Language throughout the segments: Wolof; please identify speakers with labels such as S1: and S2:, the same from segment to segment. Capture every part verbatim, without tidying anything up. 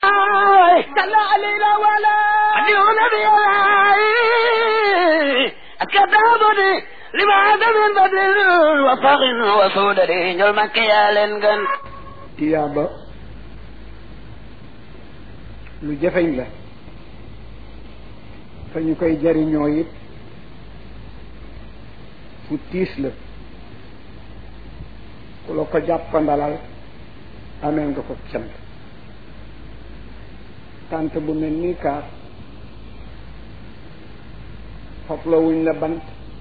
S1: كلا علينا ولا دون كتابني لما عدم بدل وفاق وصودري نجل مكيا لنغن
S2: tiyaaba lu jafeñ la fa ñu koy jariñoo it fu tiis la ku la ko jàppandalal amee nga ko cant tant bu mel nii kaar xofloo wuñ la bant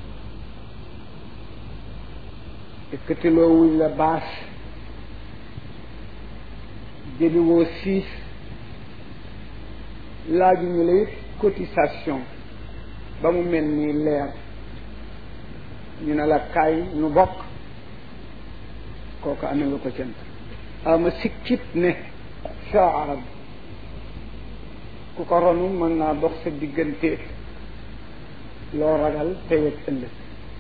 S2: yëkkatiloo wuñ la baas jëliwoo siis laaju ñu la it cotisation ba mu mel nii leer ñu ne la kaay ñu bokk kooku amee nga ko cant ama sikkit ne saarab ku ko ronu mën naa dox sa diggante loo ragal tey ak ëllëg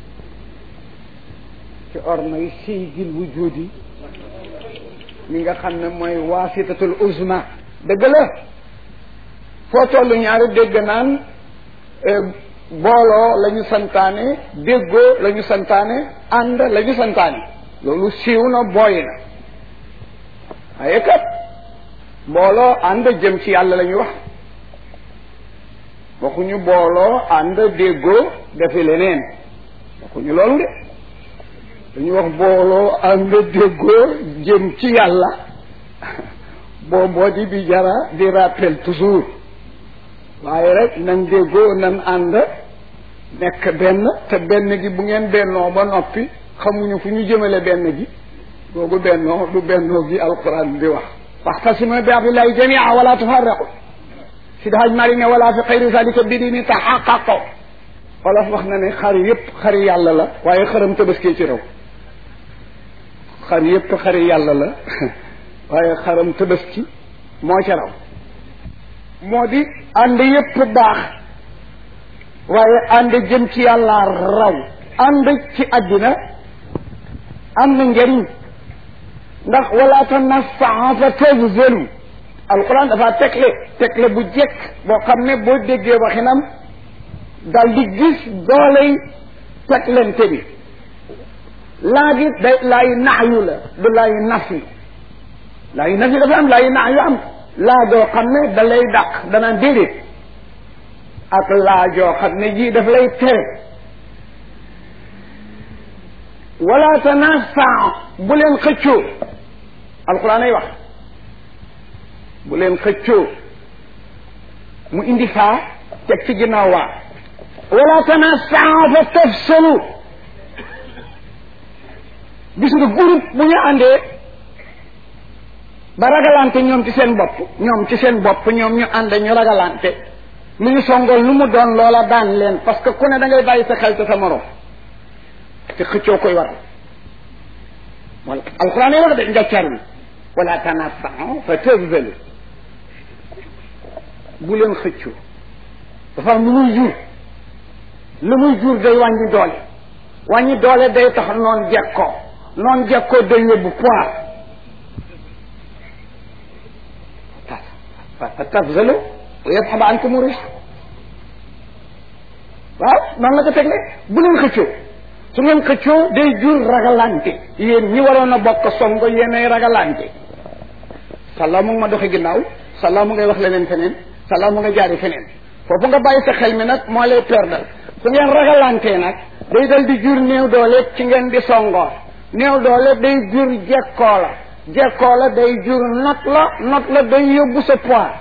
S2: ci ormay sayyidil wujudi mi nga xam ne mooy waasitatul uzma dëgg la foo tollu ñaari dégg naan booloo la ñu santaane déggoo la ñu santaane ànd la ñu santaane loolu siiw na booy na waaye kat booloo ànd jëm ci yàlla la ñuy wax waxuñu booloo ànd déggoo defi leneen waxuñu loolu de dañu wax booloo ànd déggoo jëm ci yàlla booboo di bi jara di rappel toujours waaye rek nan déggoo nan ànd nekk benn te benn gi bu ngeen bennoo ba noppi xamuñu fu ñu jëmale benn gi googu bennoo du bennoo gi alquran di wax waxtasimu bi hablillahi jamia wala tafarraqu si daxaj mari ne wala fi xayri zalika bi dini taxaqaqo wolof wax na ne xar yépp xari yàlla la waaye xaram tabaskee ci raw xar yépp xari yàlla la waaye xaram tabaski moo ca raw moo di ànd yépp baax waaye ànd jëm ci yàlla raw ànd ci àddina am na njëriñ ndax wala tanafaa fa tazzalu alquran dafa tegle tegle bu jekk boo xam ne boo déggee waxinam dal di gis dooley teglente bi laa gi day laayu naxyu la du laayu nafi laayu nafi dafa am laayu naxyu am laa joo xam ne da lay dàq danaan déedéet ak laa joo xam ne ji daf lay tere wala tanafaa bu leen xëccoo alquran ay wax bu leen xëccoo mu indi faa teg ci ginnaaw waa wala tanafaa fa tafsalu gis nga groupe bu ñu àndee ba ragalante ñoom ci seen bopp ñoom ci seen bopp ñoom ñu ànd ñu ragalante lu ñu songool lu mu doon loola daan leen parce que ku ne da ngay bàyyi sa xel te sa morom te xëccoo koy waral wala alquran yi wax de njàccaar bi wala tanafaa fa tafsalu bu leen xëccoo dafa am lu muy jur lu muy jur day wàññi doole wàññi doole day tax noon jekkoo noon jekkoo day yóbbu poids fa tafzalu wa yadhhaba ankum riix waaw noonu la ko tegle bu leen xëccoo su ngeen xëccoo day jur ragalante yéen ñi waroon a bokk songo yéenay ragalante sàllaa mu ngi ma doxe ginnaaw sàllaa mu ngay wax leneen feneen sàllaa mu nga jaari feneen foofu nga bàyyi sa xel mi nag moo lay perdal su ngeen ragalantee nag day dal di jur néew doole ci ngeen di songoo néew doole day jur jekkoo la jekkoo la day jur not la not la day yóbbu sa poids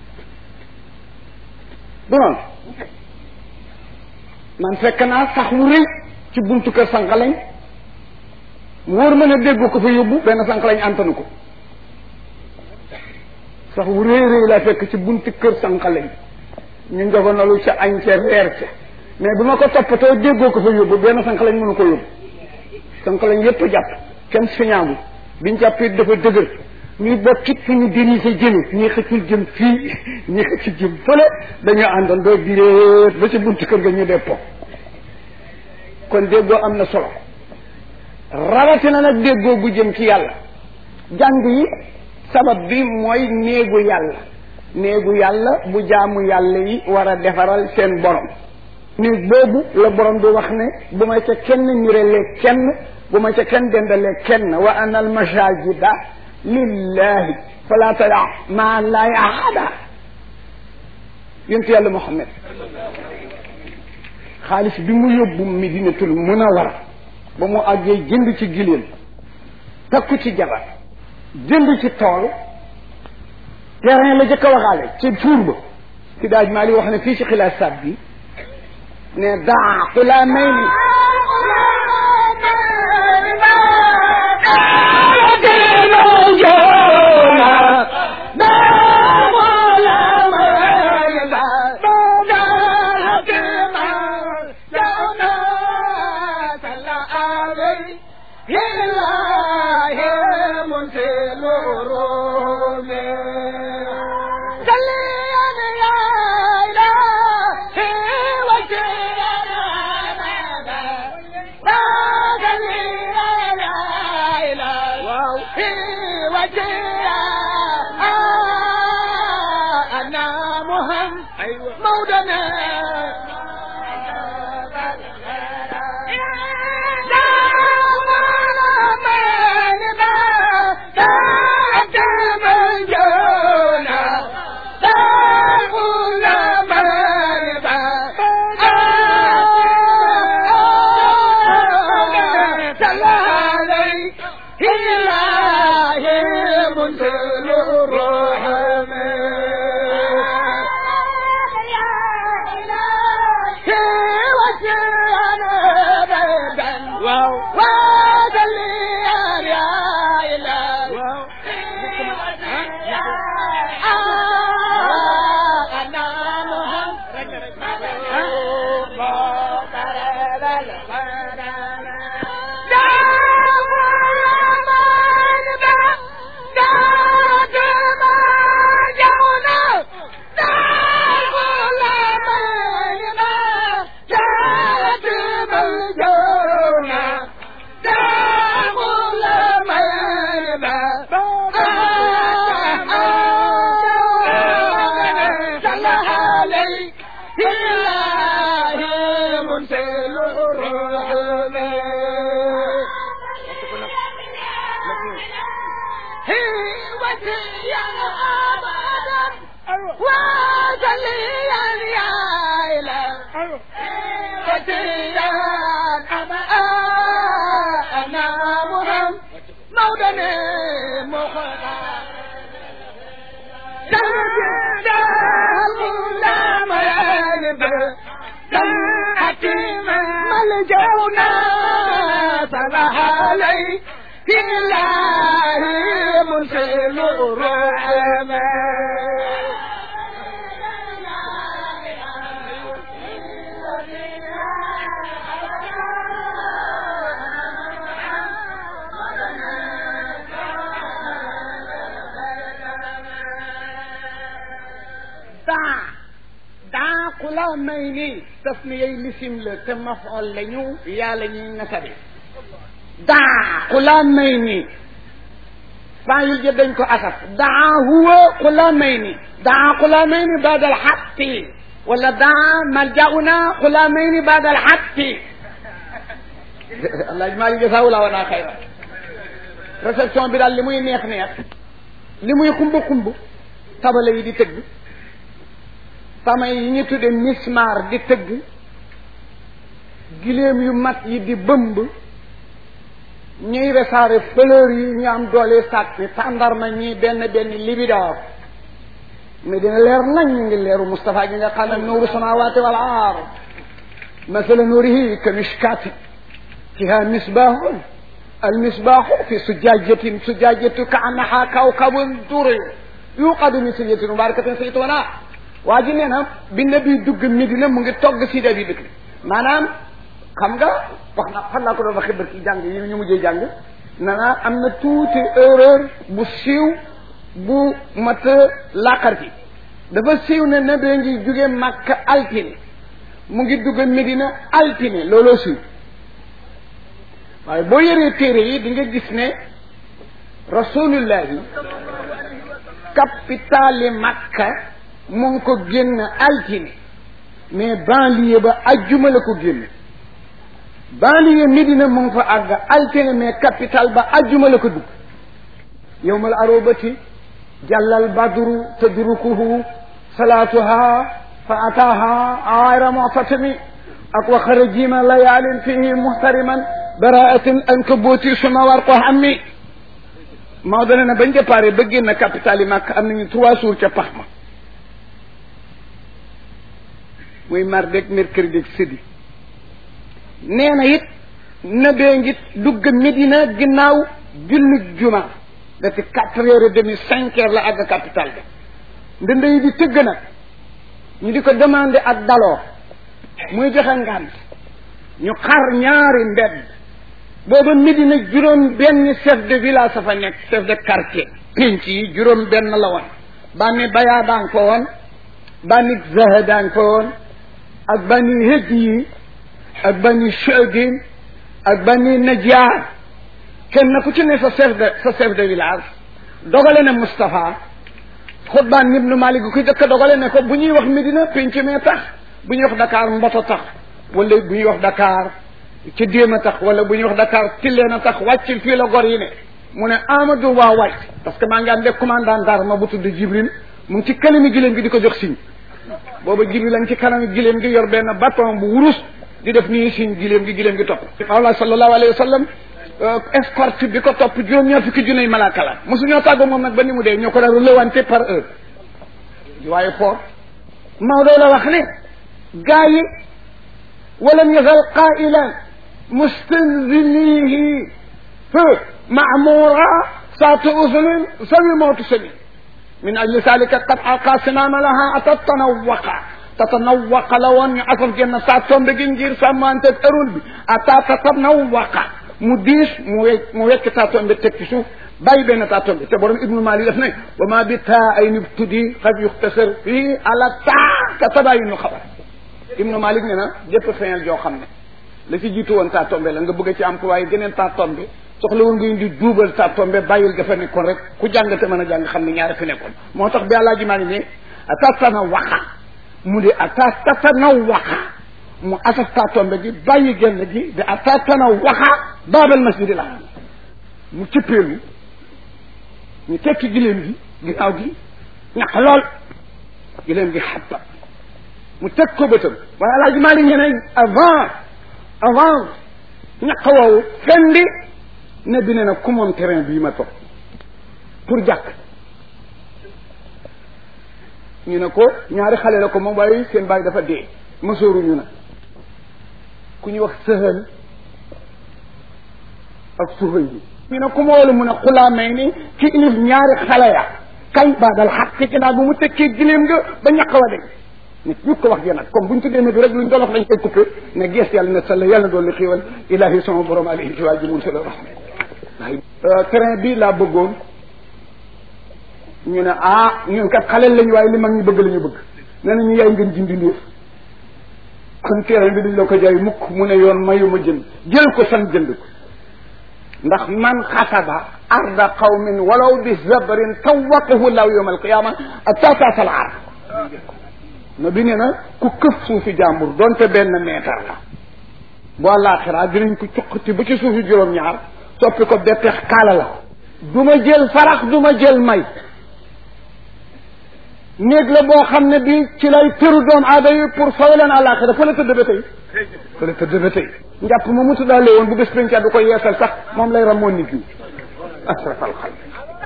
S2: du noonu man fekk naa sax wu rëy ci buntu kër sànqalañ mu wóor ma ne déggu ko fa yóbbu benn sànqalañ antanu ko sax wu rëy rëy laa fekk ci buntu kër sànqalañ ñu njogonalu ca añ ca reer ca mais bu ma ko toppatoo déggoo ko fa yóbbu benn sànqalañ mënu ko yóbbu sànqalañ yépp jàpp kenn si ñaagu biñ jàppee dafa dëgër ñuy bokkit fu ñu dirigé jëme ñii xëccul jëm fii ñii xëccul jëm fële dañoo àndoon doo diréet ba ci buntu kër ga ñu deppo kon déggoo am na solo rawatina nag déggoo gu jëm ci yàlla jàng yi sabab bi mooy néegu yàlla néegu yàlla bu jaamu yàlla yi war a defaral seen borom néeg boobu la borom bi wax ne bu ma ca kenn nirelee kenn bu ma ca kenn dendalee kenn wa ana al masajida lillahi fala tada maa laa ahada yonent yàlla Muhammad xaalis bi mu yóbbu Medinatul Munawwara ba mu àggee jënd ci giléem takku ci jabar jënd ci tool terrain la jëkk a waxaale ci tuur ba ci daaj maa li wax ne fii ci xilaasaat bi ne daa xulaamayni may ni tasmiyay lisim la te maf'ul lañu yaa la ñuy nasabe daa xulaamay ni faayil ja dañ ko asaf daa huwa xulaamay ni daa xulaamay ni baada alxatti wala daa maljauna xulaamay ni baada alxatti allah maa ngi jasawula wana xayra réception bi daal li muy neex neex li muy xumb xumb tabale yi di tëgg sama yi ñu tudde mismar di tëgg giléem yu mat yi di bëmb ñuy resaare fleur yi ñu am doole sàkk ni tàndarma ñi benn benn libidoor mais dina leer nañ ñu ngi leeru Moustapha gi nga xam ne nuuru samawati wal ard masala nuurihi ka mishkati fiha misbahun al misbahu fi sujajatin sujajatu ka annaha kawkabun duri yuqadu min sujatin mubarakatin saytuna waa ji nee na bi nabi dugg Medina mu ngi togg sida bi dëkk maanaam xam nga wax na fan laa ko doon waxee barki jàng yi ñu mujjee jàng nana am na tuuti erreur bu siiw bu mat laqar ci dafa siiw ne nabi ngi jóge Makka altine mu ngi dugg Medina altine looloo siiw waaye boo yoree téere yi di nga gis ne rasulullahi capitale Makka mu ngi ko génn altine mais banlieue ba ajjuma la ko génn banlieue Médina mu ngi fa àgg altine mais capitale ba ajjuma la ko dugg yowmal arobati jàllal badru tadrukuhu salaatuha fa ataaha ayra mu'tatimi ak wa xarajima layaalin fihi muhtariman baraatin ankabuuti suma war ko hammi Maodo ne na bañ déparé ba génn capitale yi Makka am nañu trois jours ca pax ma muy mardi ak mercredi ak jeudi nee na it nabee ngi dugg Médina ginnaaw julli juma dati quatre heures et demi cinq heures la àgg capitale ba ndënd yi di tëgg nag ñu di ko demandé ak daloo muy joxe ngànt ñu xar ñaari mbedd booba Médina juróom benn chef de village sa fa nekk chef de quartier pénc yi juróom benn la woon bànni bayaa daan fa woon bànni zaha daan fa woon ak bànni hëj yi ak bànni chadin ak bànni najaar kenn ku ci ne sa chef de sa chef de village dogale ne Moustapha Xutbaan ibnu Malik ku jëkk dogale ne ko bu ñuy wax Médina pénc mee tax bu ñuy wax Dakar mboto tax wala bu ñuy wax Dakar ci déem a tax wala bu ñuy wax Dakar tilleen a tax wàccil fii la gor yi ne mu ne Amadou waa wàcc parce que maa ngi ànd ak commandant d'arme bu tudd Jibril mu ngi ci kanami giléem gi di ko jox signe booba Jibril lañ ci kanami giléem gi yor benn bâton bu wurus di def nii signe giléem gi giléem gi topp Allah sallallahu alayhi wa sallam escorte bi ko topp juróom-ñaar fukki junne malaaka la mosu ñoo tàggoo moom nag ba ni mu dee ñoo ko daan relewante par heure waaye fort Maodo la wax ne gaa yi walam yazal qailan mustanzilihi fa maamura saatu usulin sawi mawtu sami min ajli salika qad alqa sinama laha atat tanawaqa tatanawaqa la woon ñu asaf génn saa tombe gi ngir sàmmante ërul bi ata tatanawaqa mu diis mu wecc mu wecc taatombe teg ci suuf bàyyi benn taatombe te borom ibnu Malik def ne wa ma bi taa ay nib tuddi xad yuxtasar fii ala taa ka tabayinu xabar ibnu Malik ne na jëpp feeñal joo xam ne la ci jiitu woon taatombe la nga bëgg ci employé geneen taatombe soxla woon nga indi duubal taatombe bàyyil dafa nekkoon rek ku jàng te mën a jàng xam ne ñaari fi nekkoon moo tax bi àllaaji Malik ne atatana waxa mu di atatana waxa mu asaf taatombe gi bàyyi genn gi di atatana waxa baabal masjidi la mu cëppeelu ñu tekki giléem gi ginnaaw gi ñaq lool giléem gi xabba mu teg ko bëtam waaye alaaji maa li ngeen avant avant ñaq woowu fendi ne bi ne na ku moom terrain bii ma toog pour jàkk ñu ne ko ñaari xale la ko moom waaye seen bàyyi dafa dee masooru ñu na ku ñu wax sëhal ak suufay bi ñu ne ku ma wolu mun a xulaa may ni ki ilif ñaari xale ya kañ baadal xaq ci naa bu mu tekkee giléem nga ba ñaq wa de nit ñu ko wax jee nag comme buñ tuddee ne bi rek luñ dolox lañ koy coupé ne gees yàlla ne salla yàlla doon li xiiwal ilahi sama borom alayhi ci waa jimul sala rahma train bi laa bëggoon ñu ne ah ñun kat xale lañu waaye li mag ñu bëgg la ñu bëgg nee na ñu yaay ngeen jindi ndóor kon terrain bi duñ la ko jaay mukk mu ne yoon mayu ma jënd jël ko san jënd ko ndax man xasaba arda qawmin walaw bi zabrin tawaqahu law yawm alqiyama atataas al ard na bi nee na ku këf suufi jàmbur donte benn meetar la bu àllaaxira dinañ ko cuqati ba ci suufi juróom-ñaar soppi ko betteex kaala la ko du ma jël farax du ma jël may néeg la boo xam ne bi ci lay tëru doom aada yi pour fawe leen àllaaxira fa la tëdd ba tey fa la tëdd ba tey njàpp ma mu tuddaale woon bu bés penca du ko yeesal sax moom lay ramoon nit ñi asrafal xalq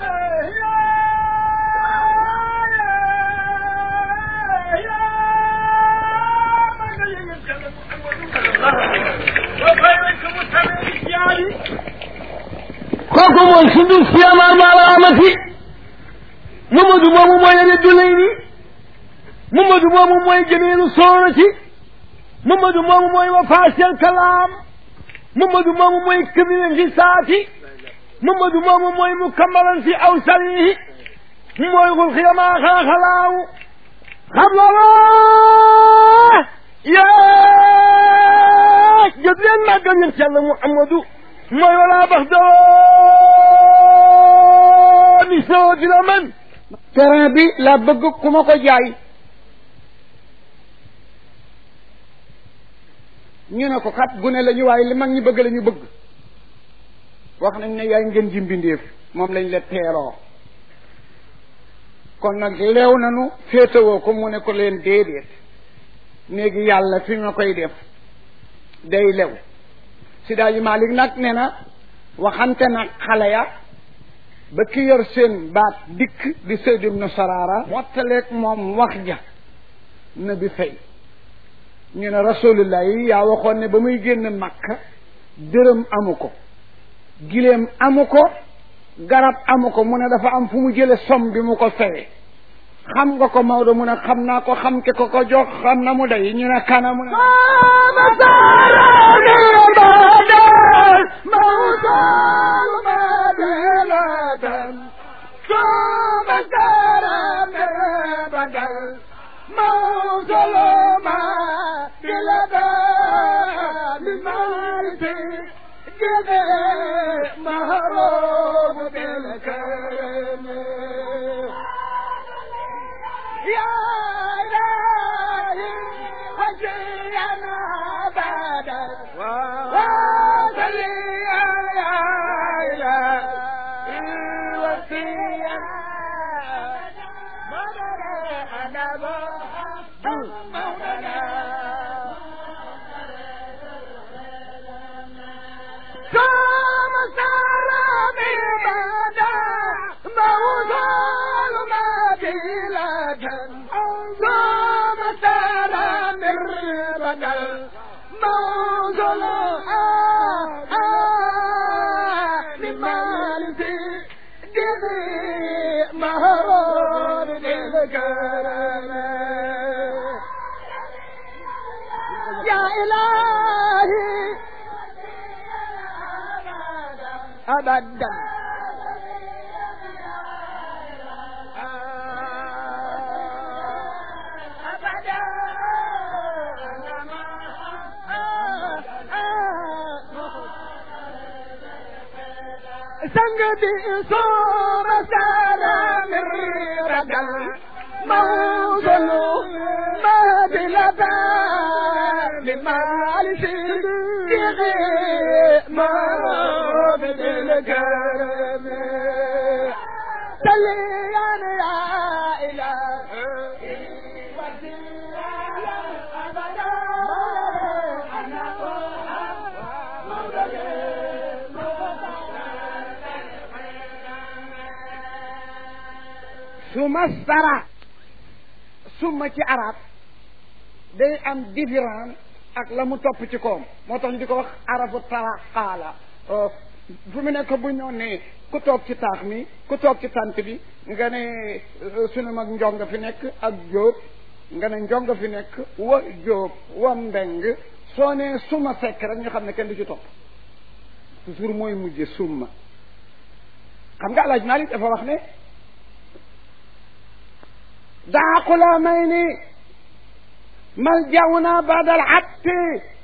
S3: kooku mooy suñu siyamaar maala amati Mamadou moomu mooy yene dulay ni Mamadou moomu mooy jëmeelu soorati Mamadou moomu mooy wa faasel kalaam Mamadou moomu mooy këbilen fi saati Mamadou moomu mooy mu kammalan fi awsalihi mooy xul xiyamaa xaaxalaaw xam lala yaa jot leen màggal yéen ci Yàlla Muhammadu mooy wala bax doo ni soo dina man
S2: terrain bi la bëgg ku ma ko jaay ñu ne ko kat gune la ñu waaye li mag ñi bëgg la ñu bëgg wax nañ ne yaay ngeen ji mbindeef moom lañ la teeroo kon nag leew nanu féetewoo ko mu ne ko leen déedéet néegi yàlla fi ma koy def day lew si daaji Malik nag ne na waxante nag xale ya ba ki yor seen baat dikk di Sayd ibn Sarara mottaleeg moom wax ja na bi fay ñu ne rasulullah yi yaa waxoon ne ba muy génn Makka dërëm amu ko gileem amu ko garab amu ko mu ne dafa am fu mu jële som bi mu ko feye xam nga ko Maodo mu ne xam naa ko xam ke ko ko jox xam na mu day ñu ne kana mu ne
S1: أبدا سنجدي صور سلام الردى موصل ما بلدا لمال سيدي ما بالكرم سليان يا إلهي suma sara suma ci arab day am différent ak la mu topp ci koom moo tax ñu di ko wax arafu taraqaala fu mu nekk bu ñoo ne ku toog ci taax mi ku toog ci tant bi nga ne sunu mag njonga fi nekk ak jóob nga ne njonga fi nekk wa jóob wa mbeng soo ne suma sekk rek ñu xam ne kenn du ci topp toujours mooy mujje summa xam nga alaaj Maalik dafa wax ne daa xulamay mal jaw naa badal atti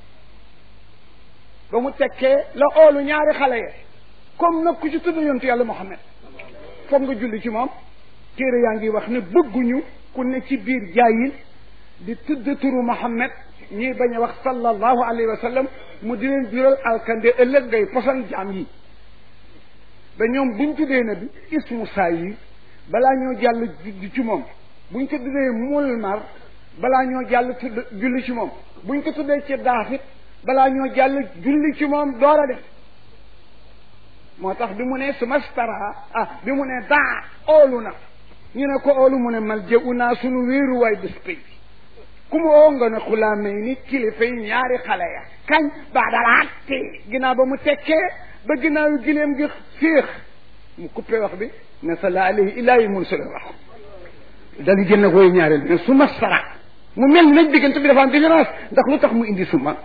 S1: ba mu tekkee la oolu ñaari xale ya comme nag ku ci tudd yontu yàlla Muhammad foog nga julli ci moom téere yaa ngi wax ne bëgguñu ku ne ci biir jaayil di tudd turu Muhammad ñii bañ a wax sallallahu alayhi wa sallam mu di leen jural alkande ëllëg ngay posan jaam yi ba ñoom buñ tuddee na bi ismu saa yi balaa ñoo jàll di ci moom buñ ko tuddee mulmar balaa ñoo jàll tudd julli ci moom buñ ko tuddee ci daafit balaa ñoo jàll julli ci moom door a def moo tax bi mu ne sumastara ah bi mu ne daa oolu na ñu ne ko oolu mu ne mal jëu naa sunu wéeruwaay bés péy ku mu oo nga ne xulaamee ni kilifa yi ñaari xale ya kañ baa dalaatti ginnaaw ba mu tekkee ba ginnaaw yu gileem gi féex mu coupé wax bi ne salla alayhi illaahi mursala wax dañu génn koy ñaareel bi ne suma sara mu mel ni nag diggante bi dafa am différence ndax lu tax mu indi suma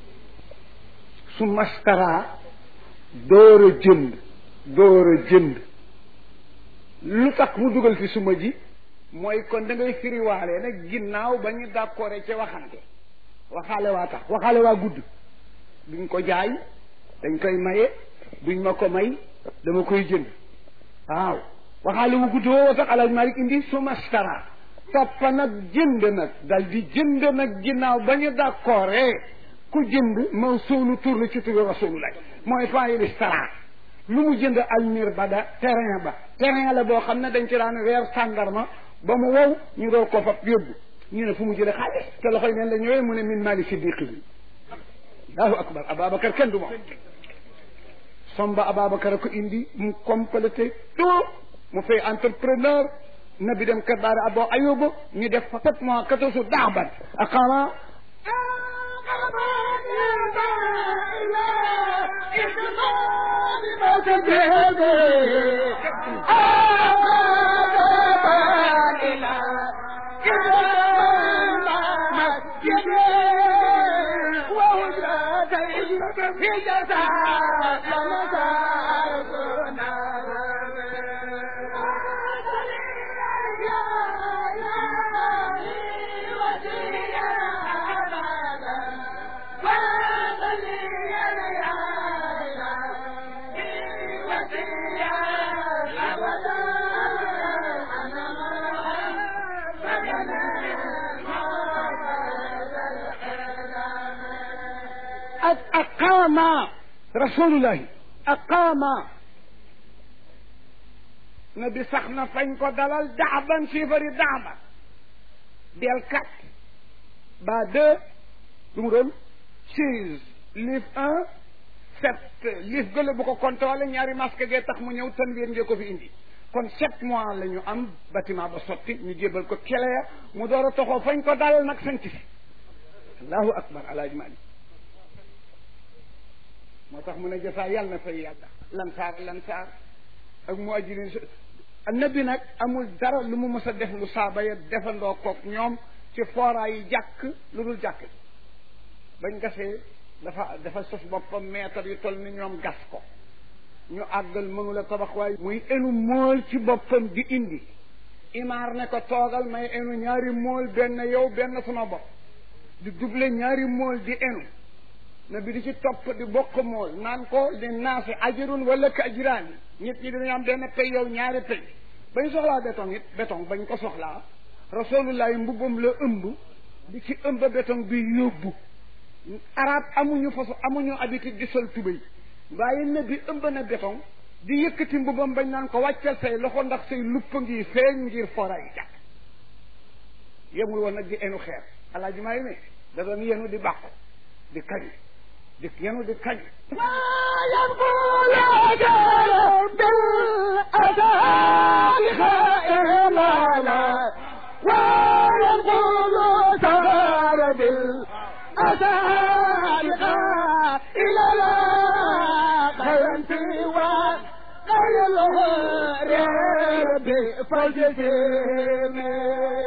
S1: suma sara door a jënd door a jënd lu tax mu dugal fi suma ji mooy kon da ngay firiwaale nag ginnaaw ba ñu d'accord ci waxante waxaale waa tax waxaale waa gudd duñ ko jaay dañ koy maye duñ ma ko may dama koy jënd waaw waxaale wu gudd woo sax alaaj Malik indi suma stara topp nag jënd nag dal di jënd nag ginnaaw ba ñu d'accord ku jënd mawsuulu tur la ci turu rasulullah mooy faayil stara lu mu jënd almir bada terrain ba terrain la boo xam ne dañ ci daan weer sàndarma ba mu wow ñu doon ko fab yóbbu ñu ne fu mu jëlee xaalis te loxoy neen la ñëwee mu ne min mali siddiqi bi allahu akbar Ababacar kenn du moom somba Ababacar a ko indi mu complété tout mu fay entrepreneur na bi dem kër daara Abo Ayuba ñu def fa sept mois quatorze daaban aqama أقام رسول الله أقام نبي سخنا فين كو دلال دعبا سيفري دعبا ديال كات بعد دمرون seize livre un sept livre gële bu ko contrôlé ñaari masque gee tax mu ñëw tan wéen ngee ko fi indi kon sept mois la ñu am bâtiment ba sotti ñu jébal ko keleya mu door a toxoo fañ ko dalal nag sanc fi allahu akbar alaaji Malik moo tax mu ne jasaa yàlla na fay yàlla lansaar lansaar ak mu ajjirin annabi nag amul dara lu mu mës a def lu saaba ya defandoo kook ñoom ci fooraa yi jàkk lu dul jàkk bañ gasee dafa dafa sos boppam meetar yu toll ni ñoom gas ko ñu àggal mënula tabax waaye muy enu mool ci boppam di indi imaar ne ko toogal may enu ñaari mool benn yow benn sama bopp di double ñaari mool di enu na bi di ci topp di bokk mool naan ko di naasi ajirun wala ka ajiraani nit ñi dinañ am benn pay yow ñaari pay bañ soxlaa béton it béton bañ ko soxlaa rasulullah mbubbam la ëmb di ci ëmb béton bi yóbbu arab amuñu façon amuñu habitude di sol tubéy waaye ne bi ëmb na béton di yëkkati mbubbam bañ naan ko wàccal say loxo ndax say lupp ngi feeñ ngir foray jàkk yemul woon nag di enu xeer alaaji maa yi ne da doon yenu di bàqu di kañ di yenu di kañ
S3: إلى لا خير وغير بفجدين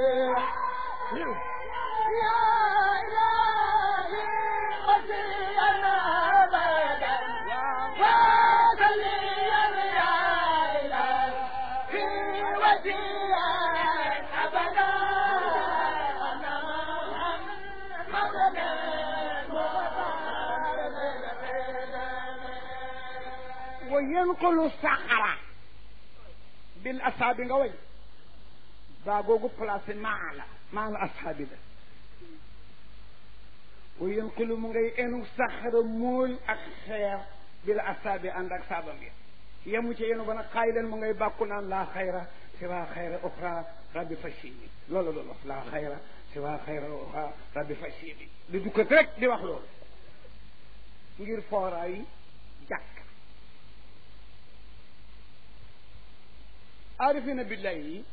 S1: وينقل الصخرة بالأصحاب غوي باغوغو بلاص معنا مع الأصحاب ده وينقل من غي انو صخرة مول أكثر بالأصحاب عندك صابم يمو تي ينو بنا قايدن من غي باكونا لا خير سوى خير أخرى ربي فشيني لولو لولو لا خير سوى خير أخرى ربي فشيني دي دوكو ترك دي wax lool ngir foray jak arifina billahi yi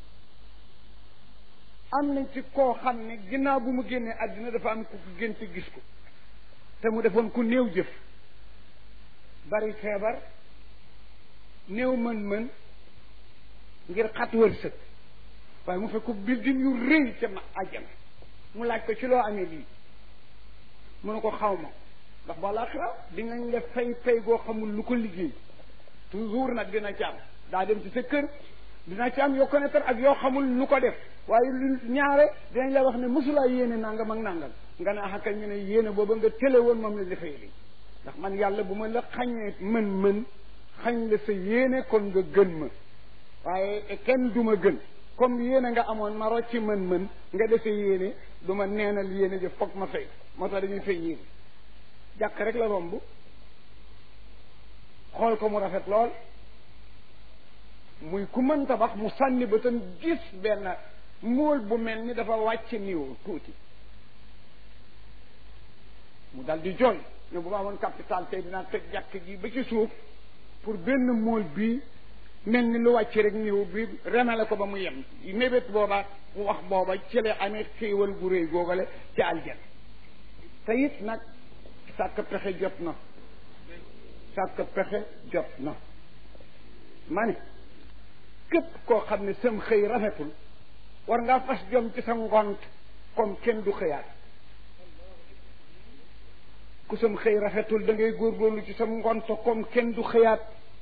S1: am nañ ci koo xam ne ginnaaw bu mu génnee àddina dafa am ku ko génte gis ko te mu defoon ku néew jëf bari feebar néew mën-mën ngir xat wërsëg waaye mu fekk ko bildin yu rëy ca ma àjjana mu laaj ko ci loo amee lii mu ne ko xaw ma ndax ba laaxira dinañ la fay fay goo xamul lu ko liggéey toujours nag dina ci am daa dem ci sa kër dina ci am yoo connaître ak yoo xamul lu ko def waaye lu ñaare dinañ la wax ne mosulaa yéene nangam ak nangam nga ne axakal ñu ne yéene booba nga télé woon moom la defee lii ndax man yàlla bu ma la xañee mën-mën xañ la sa yéene kon nga gën ma waaye kenn duma gën comme yéene nga amoon ma rocc ci mën-mën nga defee yéene du ma neenal yéene ji foog ma fay moo tax dañuy fay yéene jàkk rek la romb xool ko mu rafet lool muy ku mën tabax mu sànni ba tam gis benn móol bu mel ni dafa wàcc niw tuuti mu dal di jooy ne bu ma amoon capital tey dinaa teg jàkk ji ba ci suuf pour benn móol bii mel ni lu wàcc rek niw bi remale ko ba mu yem mébét booba wax booba ci la amee xéewal gu réy googale ci aljan te it nag sàkk pexe jot na sàkk pexe jot na ma ne képp koo xam ne sam xëy rafetul war ngaa fas jom ci sa ngont comme kenn du xëyaat ku sam xëy rafetul da ngay góorgóorlu ci sa ngont comme kenn du xëyaat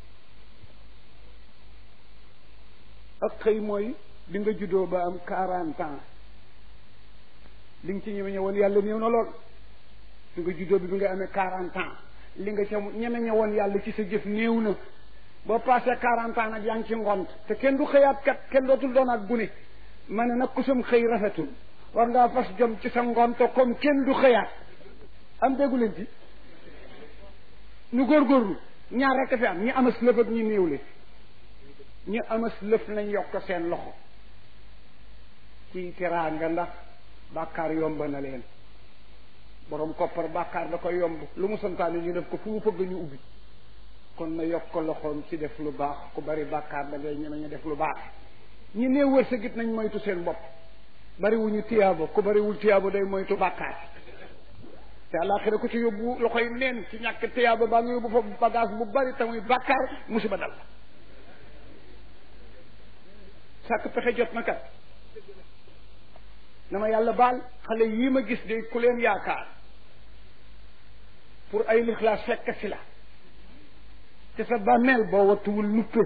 S1: ak xëy mooy bi nga juddoo ba am quarante ans li nga ci ñeme ñëwoon yàlla néew na lool bi nga juddoo bi bi nga amee quarante ans li nga ca ñeme ñëwoon yàlla ci sa jëf néew na boo passé quarante ans nag yaa ngi ci ngont te kenn du xëyaat kat kenn dootul doonaat gune ma ne nag ku sam xëy rafetul war ngaa fas jom ci sa ngont comme kenn du xëyaat am déggu leen ci ñu góorgóorlu ñaar rekk fi am ñi amas lëf ak ñi néewle ñi amas lëf nañ yokk seen loxo ci teraanga ndax bàkkaar yomb na leen borom koppar bàkkaar da koy yomb lu mu santaane ñu def ko fu mu fëgg ñu ubbi kon na yokk loxoom ci def lu baax ku bari bàkkaar da ngay ñeme ñu def lu baax ñi néew wërsëg nañ moytu seen bopp bariwuñu tiyaabo ku bariwul tiyaabo day moytu bàkkaar te àllaaxira ku ci yóbbu loxoy neen ci ñàkk tiyaabo baa nga yóbbu fa bagage bu bari te muy bàkkaar musiba dal sàkk pexe jot na kat na ma yàlla baal xale yii ma gis de ku leen yaakaar pour ay lixlaas fekk si la te sa bàmmeel boo wattuwul nuppe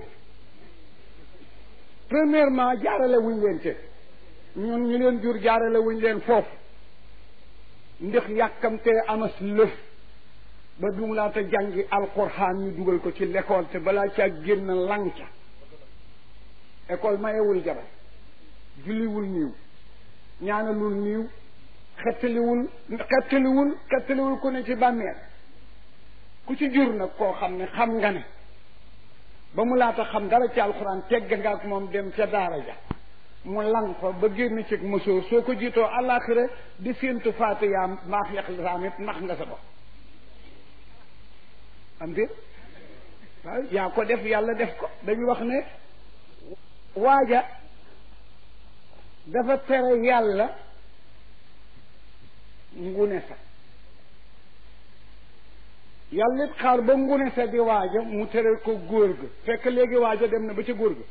S1: premièrement jaarale wuñ leen te ñun ñu leen jur jaarale wuñ leen foofu ndax yàkkamtee amas lëf ba dum laata jàngi alxuraan ñu dugal ko ci l'école te balaa caa génn lang ca école mayewul jabar julliwul niiw ñaanalul niiw xettaliwul xettaliwul xettaliwul ku ne ci bàmmeel ku ci jur nag koo xam ne xam nga ne ba mu laata xam dara ci alxuraan tegg nga ak moom dem ca daara ja mu lang fa ba génn ci mosóor soo ko jiitoo àllaaxira di séentu faatiyaam maax yaxlisaam it nax nga sa bopp am déet waaw yaa ko def yàlla def ko dañu wax ne waaja dafa tere yàlla ngune sa yàlla it xaar ba ngune sa di waaja mu tere ko góor ga fekk léegi waaja dem na ba ca góor ga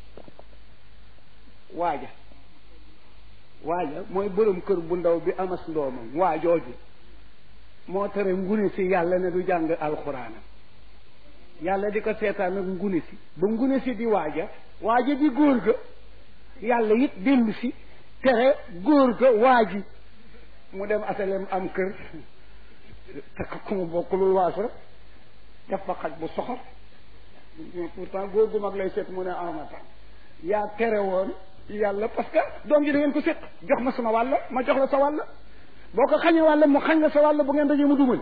S1: waaja waaja mooy borom kër bu ndaw bi amas ndoomam waajooju moo tere ngune si yàlla ne du jàng alxuraanam yàlla di ko seetaan ak ngune si ba ngune si di waaja waaja di góor ga yàlla it dellu si tere góor ga waaji mu dem asalem am kër te ku mu bokkulul waasu rek def fa xaj bu soxor pourtant góor gu mag lay seet mu ne amatan yaa tere woon yàlla parce que doom ji da ngeen ko séq jox ma sama wàll ma jox la sa wàll boo ko xañee wàll mu xañ la sa wàll bu ngeen dajee mu dumal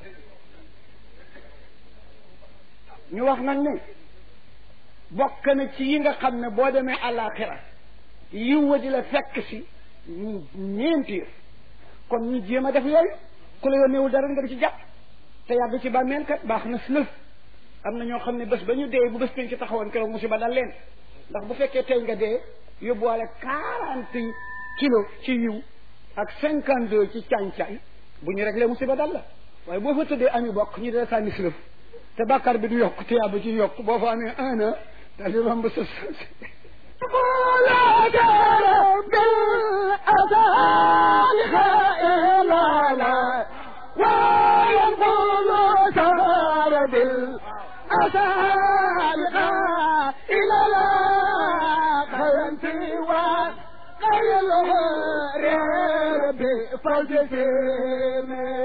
S1: ñu wax nag ne bokk na ci yi nga xam ne boo demee àllaaxira yiw wa di la fekk si ñeenti kon ñu jéem a def yooyu ku la yónneewul dara nga di ci jàpp te yàgg ci bàmmeel kat baax na si lëf am na ñoo xam ne bés ba ñu dee bu bés peñ ci taxawoon keroog musiba dal leen ndax bu fekkee tey nga dee yóbbuwaale quarante kilos ci yiw ak cinquante deux ci caañ-caañ bu ñu réglé musiba dal la waaye boo fa tëddee ami bokk ñu dee sànni si lëf te bàkkaar bi du yokk tiyaaba ci yokk boo fa amee un an daal di romb sa
S3: فجر